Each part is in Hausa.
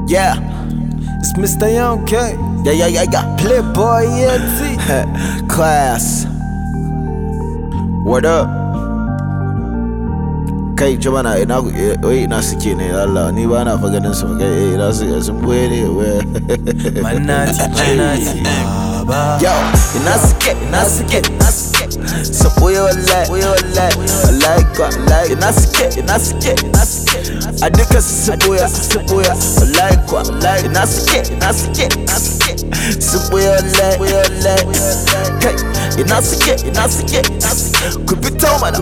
Yeah, It's Mr. Young K. yeah. Playboy ENT. Class. What up? Kai jama'a ina suke ne Allah ni ba na fa ganin su kai ina su sun boye ne Manati baba. Yo, ina suke su boye wallahi wallahi ina suke a duka su boye wallahi ina suke su boye wallahi kai ina suke ku fito mana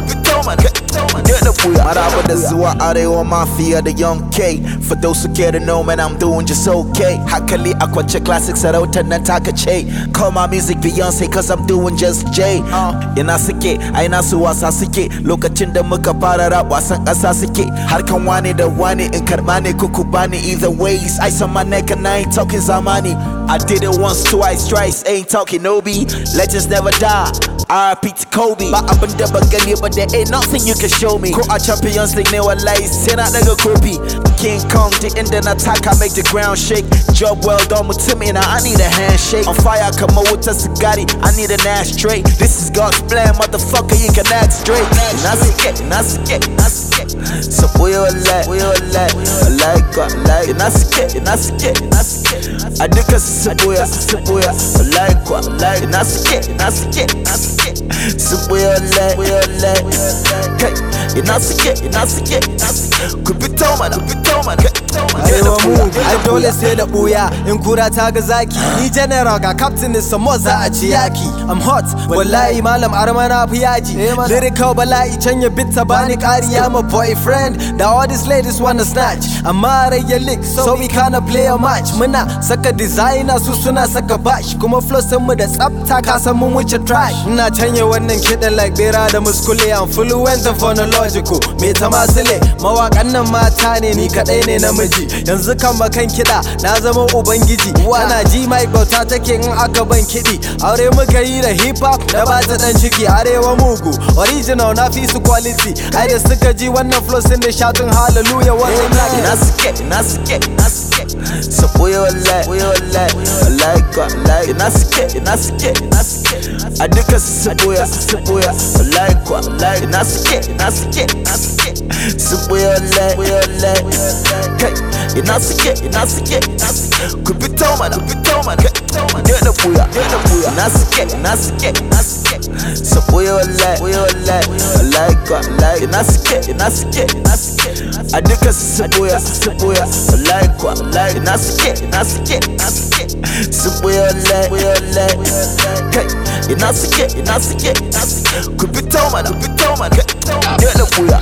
da buya maraba da zuwa arewa mafia da Young K. For those who care to know, man, I'm doing just okay. Hakali akwace classic sarautar nan taka ce. Call my music Beyonce cause I'm doing just J. Ina suke, aina su wasa suke. Lokacin da muka fara rap wasan ƙasa suke. Harkan wane da wane in karɓa ne kuku bani either ways. Ice on my neck and I ain't talking zamani. I did it once, twice, thrice, ain't talking Obi. Legends never die. RIP to Kobe. Ba abin da ban gani but there ain't nothing you can show me. Ko a Champions League ne wallahi sai na daga kofi. King Kong duk inda na taka make the ground shake. Job well done mutumina, I need a handshake. On fire kamar wutar sigari, I need an ashtray. This is God's plan, motherfucker, you can act straight. Ina suke so boye wallahi ina suke a duka su boye wallahi ina suke su boye wallahi kai ina suke ku fito mana Arewa mu, ai dole sai da buya. In kura ta ga zaki, ni general ga captain is some more za a ci yaki. I'm hot, wallahi malam armana fi yaji. Lyrical bala'i can ya bit ta bani ƙari, I'm a boyfriend. Da all these ladies wanna snatch. Amma rai ya lick, so we kinda play a match. Muna saka designer su suna saka bash. Kuma flow sun mu da tsafta ka san mun wuce trash. Ina canye wannan kiɗan like bera da muskule. I'm fluent and phonological. Me ta masile, mawaƙan nan mata ne ni kaɗai ne namiji. Yanzu kan makan kiɗa na zama ubangiji. Ana ji mai bauta take in aka ban kiɗi. Aure muka yi da hip hop da ba ta ɗan ciki. Arewa mugu original na fi su quality. Ai da suka ji wannan flow sun da shouting hallelujah wannan naki. Ina suke so boye wallahi ina suke a duka su boye wallahi ina suke su boye wallahi kai ina suke ku fito mana da buya ina suke so boye wallahi ina suke a duka su boye wallahi ina suke su boye wallahi kai ina suke ku fito mana da buya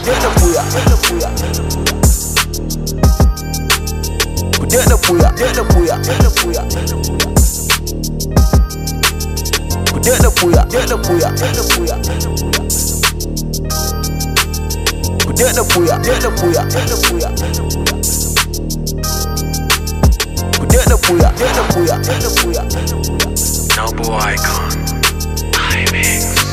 Noble Icon. I mix.